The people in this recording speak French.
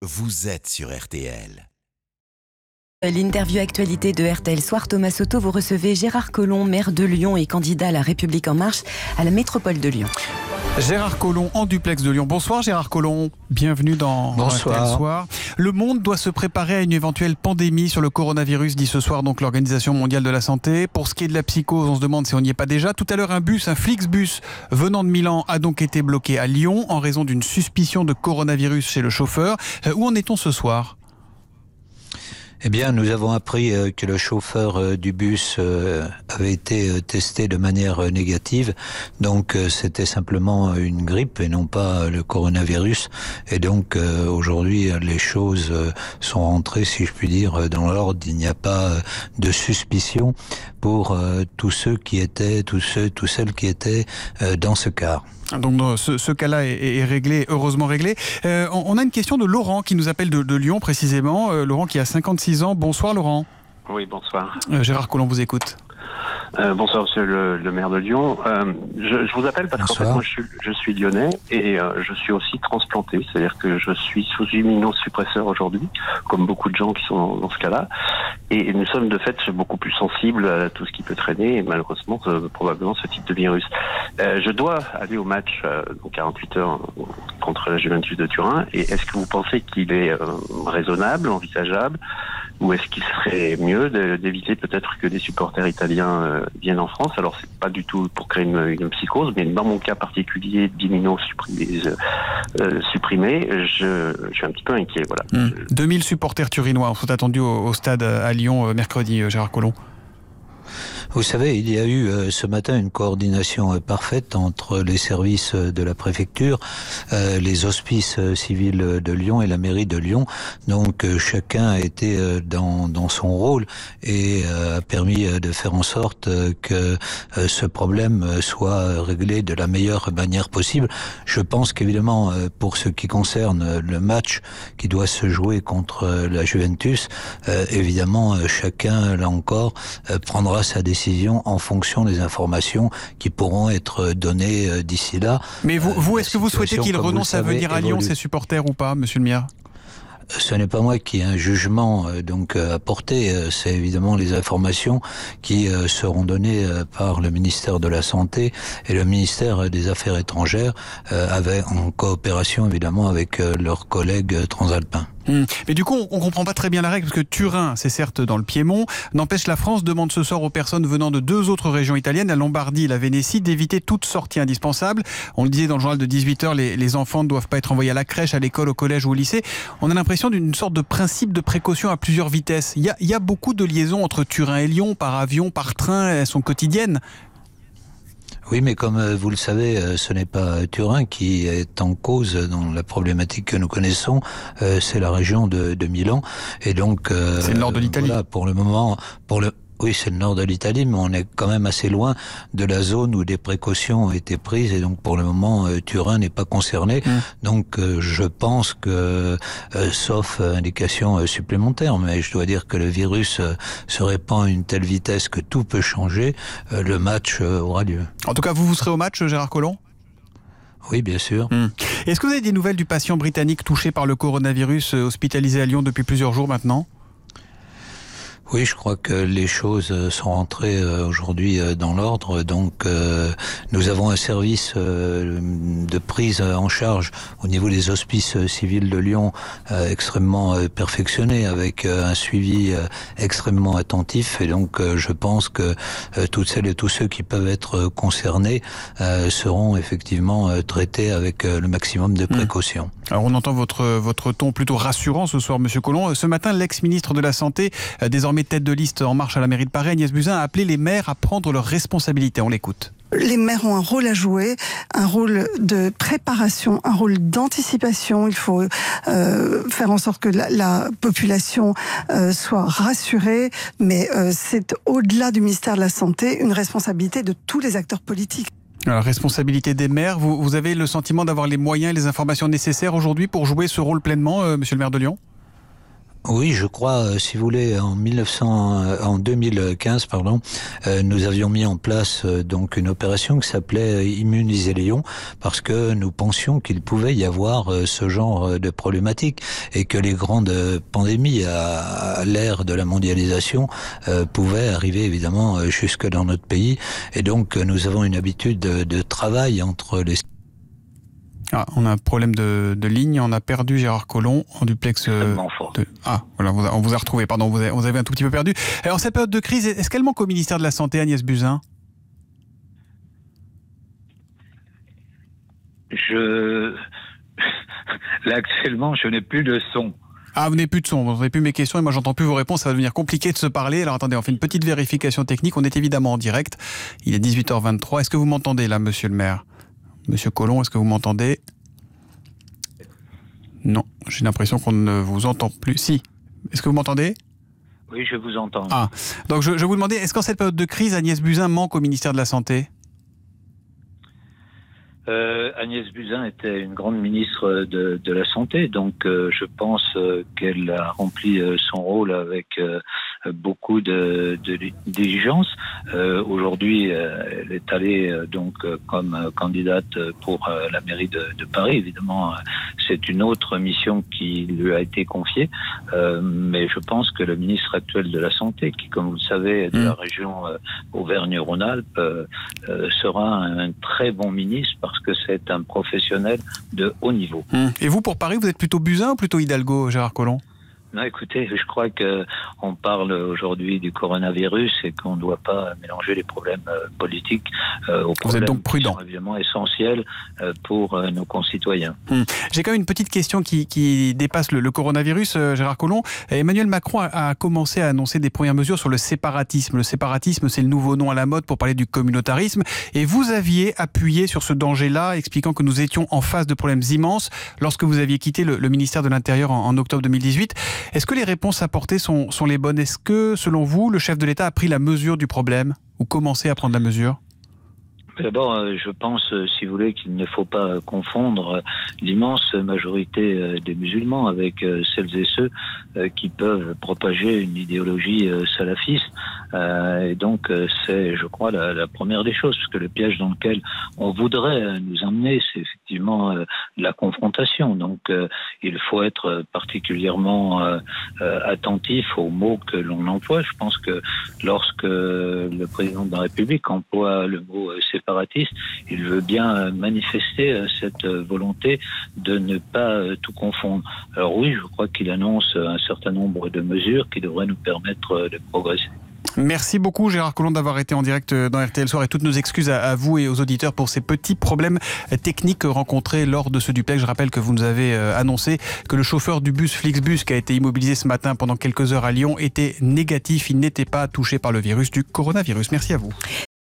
vous êtes sur RTL. L'interview actualité de RTL Soir, Thomas Soto, vous recevez Gérard Collomb, maire de Lyon et candidat à La République En Marche à la métropole de Lyon. Gérard Collomb en duplex de Lyon. Bonsoir Gérard Collomb, bienvenue dans RTL Soir. Le monde doit se préparer à une éventuelle pandémie sur le coronavirus, dit ce soir donc l'Organisation mondiale de la santé. Pour ce qui est de la psychose, on se demande si on n'y est pas déjà. Tout à l'heure, un Flixbus venant de Milan a donc été bloqué à Lyon en raison d'une suspicion de coronavirus chez le chauffeur. Où en est-on ce soir ? Eh bien, nous avons appris que le chauffeur du bus avait été testé de manière négative. Donc, c'était simplement une grippe et non pas le coronavirus. Et donc, aujourd'hui, les choses sont rentrées, si je puis dire, dans l'ordre. Il n'y a pas de suspicion pour tous celles qui étaient dans ce car. Donc ce cas-là est réglé, heureusement réglé. On a une question de Laurent qui nous appelle de Lyon précisément. Laurent qui a 56 ans. Bonsoir Laurent. Oui, bonsoir. Gérard Collomb vous écoute. Bonsoir monsieur le maire de Lyon. Je vous appelle parce qu'en fait moi je suis lyonnais et je suis aussi transplanté, c'est-à-dire que je suis sous immunosuppresseur aujourd'hui, comme beaucoup de gens qui sont dans ce cas-là. Et nous sommes de fait beaucoup plus sensibles à tout ce qui peut traîner et malheureusement probablement ce type de virus. Je dois aller au match dans 48 heures contre la Juventus de Turin et est-ce que vous pensez qu'il est raisonnable, envisageable ou est-ce qu'il serait mieux d'éviter peut-être que des supporters italiens viennent en France? Alors c'est pas du tout pour créer une psychose, mais dans mon cas particulier d'immunosupprimé, je suis un petit peu inquiet. Voilà. 2000 supporters turinois sont attendus au stade à Lyon mercredi, Gérard Collomb. Vous savez, il y a eu ce matin une coordination parfaite entre les services de la préfecture, les hospices civils de Lyon et la mairie de Lyon. Donc chacun a été dans son rôle et a permis de faire en sorte que ce problème soit réglé de la meilleure manière possible. Je pense qu'évidemment, pour ce qui concerne le match qui doit se jouer contre la Juventus, évidemment, chacun, là encore, prendra sa décision en fonction des informations qui pourront être données d'ici là. Mais vous est-ce que vous souhaitez qu'il renonce à venir à Lyon, ses supporters ou pas, monsieur le maire ? Ce n'est pas moi qui ai un jugement à porter, c'est évidemment les informations qui seront données par le ministère de la Santé et le ministère des Affaires étrangères en coopération évidemment avec leurs collègues transalpins. Mais du coup, on comprend pas très bien la règle, parce que Turin, c'est certes dans le Piémont, n'empêche la France demande ce soir aux personnes venant de deux autres régions italiennes, la Lombardie et la Vénétie, d'éviter toute sortie indispensable. On le disait dans le journal de 18h, les enfants ne doivent pas être envoyés à la crèche, à l'école, au collège ou au lycée. On a l'impression d'une sorte de principe de précaution à plusieurs vitesses. Il y a beaucoup de liaisons entre Turin et Lyon, par avion, par train, elles sont quotidiennes. Oui, mais comme vous le savez, ce n'est pas Turin qui est en cause dans la problématique que nous connaissons, c'est la région de Milan. Et donc, c'est le nord de l'Italie. Voilà, pour le moment, oui, c'est le nord de l'Italie, mais on est quand même assez loin de la zone où des précautions ont été prises et donc pour le moment, Turin n'est pas concerné. Donc je pense que, sauf indication supplémentaire, mais je dois dire que le virus se répand à une telle vitesse que tout peut changer, le match aura lieu. En tout cas, vous serez au match, Gérard Collomb ? Oui, bien sûr. Est-ce que vous avez des nouvelles du patient britannique touché par le coronavirus, hospitalisé à Lyon depuis plusieurs jours maintenant ? Oui, je crois que les choses sont rentrées aujourd'hui dans l'ordre. Donc, nous avons un service de prise en charge au niveau des hospices civils de Lyon extrêmement perfectionné, avec un suivi extrêmement attentif. Et donc, je pense que toutes celles et tous ceux qui peuvent être concernés seront effectivement traités avec le maximum de précautions. Alors, on entend votre ton plutôt rassurant ce soir, monsieur Collomb. Ce matin, l'ex-ministre de la Santé, désormais tête de liste En Marche à la mairie de Paris, Agnès Buzyn, a appelé les maires à prendre leurs responsabilités. On l'écoute. Les maires ont un rôle à jouer, un rôle de préparation, un rôle d'anticipation. Il faut faire en sorte que la population soit rassurée, mais c'est au-delà du ministère de la Santé une responsabilité de tous les acteurs politiques. Alors, responsabilité des maires, vous avez le sentiment d'avoir les moyens et les informations nécessaires aujourd'hui pour jouer ce rôle pleinement, monsieur le maire de Lyon ? Oui, je crois, si vous voulez, en 2015, nous avions mis en place donc une opération qui s'appelait Immuniser Lyon, parce que nous pensions qu'il pouvait y avoir ce genre de problématique et que les grandes pandémies à l'ère de la mondialisation pouvaient arriver évidemment jusque dans notre pays. Et donc, nous avons une habitude de travail entre les... On a un problème de ligne, on a perdu Gérard Collomb en duplex. Voilà, on vous a retrouvé, pardon, vous avez un tout petit peu perdu. Alors, cette période de crise, est-ce qu'elle manque au ministère de la Santé, Agnès Buzyn ? Là, actuellement, je n'ai plus de son. Ah, vous n'avez plus de son, vous n'avez plus mes questions et moi j'entends plus vos réponses, ça va devenir compliqué de se parler. Alors attendez, on fait une petite vérification technique, on est évidemment en direct, il est 18h23. Est-ce que vous m'entendez là, monsieur le maire ? Monsieur Collomb, est-ce que vous m'entendez ? Non, j'ai l'impression qu'on ne vous entend plus. Si, est-ce que vous m'entendez ? Oui, je vous entends. Ah, donc je vous demandais, est-ce qu'en cette période de crise, Agnès Buzyn manque au ministère de la Santé ? Agnès Buzyn était une grande ministre de la Santé, donc je pense qu'elle a rempli son rôle avec beaucoup de diligence. Aujourd'hui, elle est allée donc comme candidate pour la mairie de Paris. Évidemment, c'est une autre mission qui lui a été confiée, mais je pense que le ministre actuel de la Santé, qui, comme vous le savez, est de la région Auvergne-Rhône-Alpes, sera un très bon ministre parce que c'est un professionnel de haut niveau. Et vous, pour Paris, vous êtes plutôt Buzyn ou plutôt Hidalgo, Gérard Collomb ? Non, écoutez, je crois qu'on parle aujourd'hui du coronavirus et qu'on ne doit pas mélanger les problèmes politiques aux problèmes Vous êtes donc prudent. qui sont évidemment essentiels pour nos concitoyens. J'ai quand même une petite question qui dépasse le coronavirus, Gérard Collomb. Emmanuel Macron a commencé à annoncer des premières mesures sur le séparatisme. Le séparatisme, c'est le nouveau nom à la mode pour parler du communautarisme. Et vous aviez appuyé sur ce danger-là, expliquant que nous étions en face de problèmes immenses lorsque vous aviez quitté le ministère de l'Intérieur en octobre 2018. Est-ce que les réponses apportées sont les bonnes ? Est-ce que, selon vous, le chef de l'État a pris la mesure du problème ou commencé à prendre la mesure ? D'abord, je pense, si vous voulez, qu'il ne faut pas confondre l'immense majorité des musulmans avec celles et ceux qui peuvent propager une idéologie salafiste. Et donc, c'est, je crois, la première des choses, parce que le piège dans lequel on voudrait nous emmener, c'est effectivement la confrontation. Donc, il faut être particulièrement attentif aux mots que l'on emploie. Je pense que lorsque le président de la République emploie le mot séparatiste, il veut bien manifester cette volonté de ne pas tout confondre. Alors oui, je crois qu'il annonce un certain nombre de mesures qui devraient nous permettre de progresser. Merci beaucoup Gérard Collomb d'avoir été en direct dans RTL Soir et toutes nos excuses à vous et aux auditeurs pour ces petits problèmes techniques rencontrés lors de ce duplex. Je rappelle que vous nous avez annoncé que le chauffeur du bus Flixbus qui a été immobilisé ce matin pendant quelques heures à Lyon était négatif. Il n'était pas touché par le virus du coronavirus. Merci à vous.